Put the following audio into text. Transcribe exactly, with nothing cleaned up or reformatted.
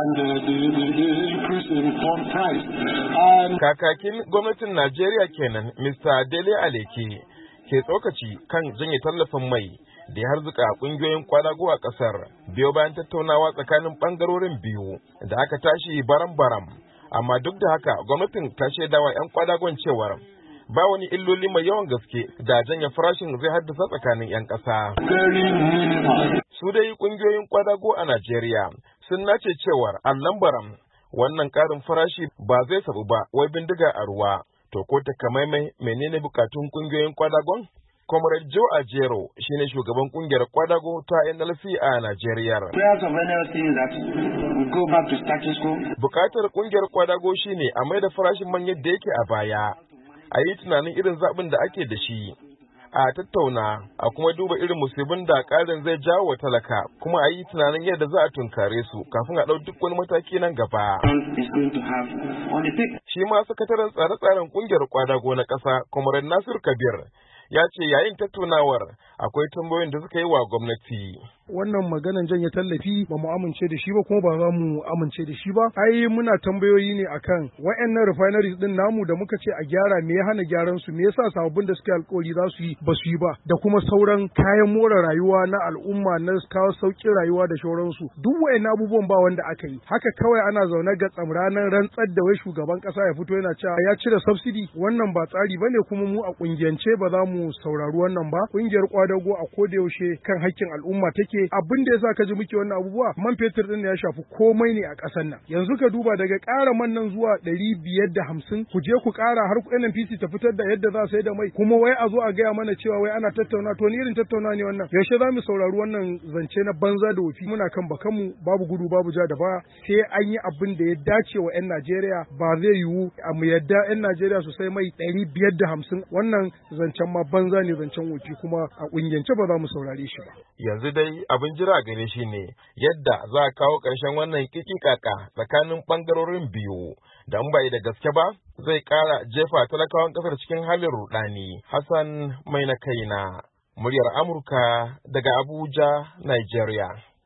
Kakakin gwamnatin Najeriya kenan Mister Dele Aleke ke tsokaci kan janye tallafin mai da ya harzuka kungiyoyin kwadago a kasar biyo bayan tattaunawa tsakanin bangarorin biyu da aka tashi baram-baram. Amma duk da haka gwamnatin ta shaidawa 'yan kwadagon cewar ba wani illoli mai yawan gaske da janye farashin zai haddasa tsakanin 'yan ƙasa. Su dai kungiyoyin kwadago a Najeriya sun nace cewar allan baram wannan ƙarin farashi ba zai sabu ba wai bindiga a ruwa. To ko takamaimai menene bukatun kungiyoyin kwadagon? Comrade Joe Ajero shine shugaban kungiyar kwadago ta N L C a Najeriya. Bukatar kungiyar kwadago shine a mai da farashin man yadda yake a baya. A yi tunanin irin zaɓin da ake da shi. A tattauna a kuma duba irin musibin da ƙarin zai jawo wa talaka, kuma a yi tunanin yadda za a tunkare su kafin a ɗau duk wani mataki nan gaba. Shi ma sakataren tsare-tsaren ƙungiyar kwadago na ƙasa, Comrade Nasir Kabir, ya ce yayin tattaunawar akwai tambayoyin da suka yi wa gwamnati. Wannan maganan janye tallafi ba mu amince da shi ba kuma ba za mu amince da shi ba. Ai muna tambayoyi ne akan wayannan refineries din namu da muka ce a gyara, me ya hana gyaran su, me yasa sababbin da suke alƙawari za su yi ba su yi ba, da kuma sauran kayan more rayuwa na al'umma na kawo sauƙin rayuwa da shauransu. Duk wayannan abubuwan ba wanda aka yi. Haka kawai ana zaune ga tsamranan rantsar da wai shugaban ƙasa ya fito yana cewa ya cire subsidy. Wannan ba tsari bane, kuma mu a ƙungiyance ba za mu saurari wannan ba. Ƙungiyar kwadago a koda yaushe kan haƙƙin al'umma take. Abin da yasa ka ji muke wannan abubuwa, man fetur din ya shafi komai ne a ƙasar nan. Yanzu ka duba daga ƙara man nan zuwa ɗari biyar da hamsin, ku je ku ƙara har N N P C ta fitar da yadda za a sai da mai, kuma wai a zo a gaya mana cewa wai ana tattauna. To ni irin tattauna ne wannan? Yaushe za mu saurari wannan zance na banza da wofi? Muna kan bakanmu, babu gudu babu ja da baya, sai an yi abin da ya dace wa 'yan Najeriya. Ba zai yiwu a mu yadda 'yan Najeriya su sai mai ɗari biyar da hamsin. Wannan zancen ma banza ne, zancen wofi, kuma a ƙungiyance ba za mu saurare shi ba. Yanzu dai abin jira gare shi ne yadda za a kawo ƙarshen wannan kikikaka tsakanin ɓangarorin biyu, da in bai da gaske ba zai ƙara jefa talakawan ƙasar cikin halin rudani. Hassan mai na kaina, muryar Amurka daga Abuja, Nigeria.